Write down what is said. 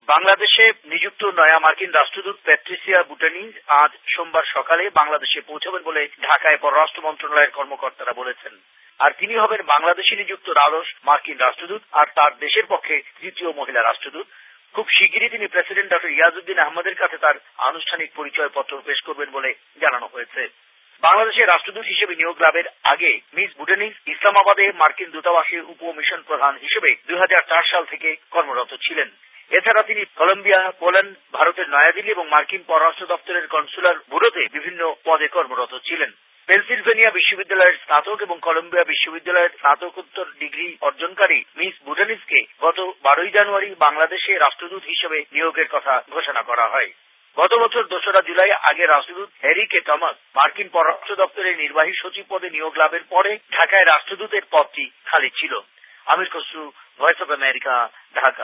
বাংলাদেশে নিযুক্ত নয়া মার্কিন রাষ্ট্রদূত প্যাট্রিসিয়া বুটানিজ আজ সোমবার সকালে বাংলাদেশে পৌঁছবেন বলে ঢাকায় পররাষ্ট্র মন্ত্রণালয়ের কর্মকর্তারা বলেছেন। আর তিনি হবেন বাংলাদেশে নিযুক্ত দ্বাদশ মার্কিন রাষ্ট্রদূত আর তার দেশের পক্ষে তৃতীয় মহিলা রাষ্ট্রদূত। খুব শিগগিরই তিনি প্রেসিডেন্ট ডক্টর ইয়াজউদ্দিন আহমদের কাছে তার আনুষ্ঠানিক পরিচয়পত্র পেশ করবেন বলে জানানো হয়েছে। বাংলাদেশের রাষ্ট্রদূত হিসেবে নিয়োগ লাভের আগে মিস বুটানিজ ইসলামাবাদে মার্কিন দূতাবাসের উপ মিশন প্রধান হিসেবে 2004 সাল থেকে কর্মরত ছিলেন। এছাড়া তিনি কলম্বিয়া, পোল্যান্ড, ভারতের নয়াদিল্লি এবং মার্কিন পররাষ্ট্র দপ্তরের কনসুলার ব্যুরোতে বিভিন্ন পদে কর্মরত ছিলেন। পেনসিলভেনিয়া বিশ্ববিদ্যালয়ের স্নাতক এবং কলম্বিয়া বিশ্ববিদ্যালয়ের স্নাতকোত্তর ডিগ্রি অর্জনকারী মিস বুটানিজকে গত 12 জানুয়ারি বাংলাদেশে রাষ্ট্রদূত হিসেবে নিয়োগের কথা ঘোষণা করা হয়। গত বছর 2রা জুলাই আগের রাষ্ট্রদূত হ্যারি কে টমাস মার্কিন পররাষ্ট্র দপ্তরের নির্বাহী সচিব পদে নিয়োগ লাভের পরে ঢাকায় রাষ্ট্রদূতের পদটি খালি ছিল। Amir Khasru, Voice of America, Dhaka.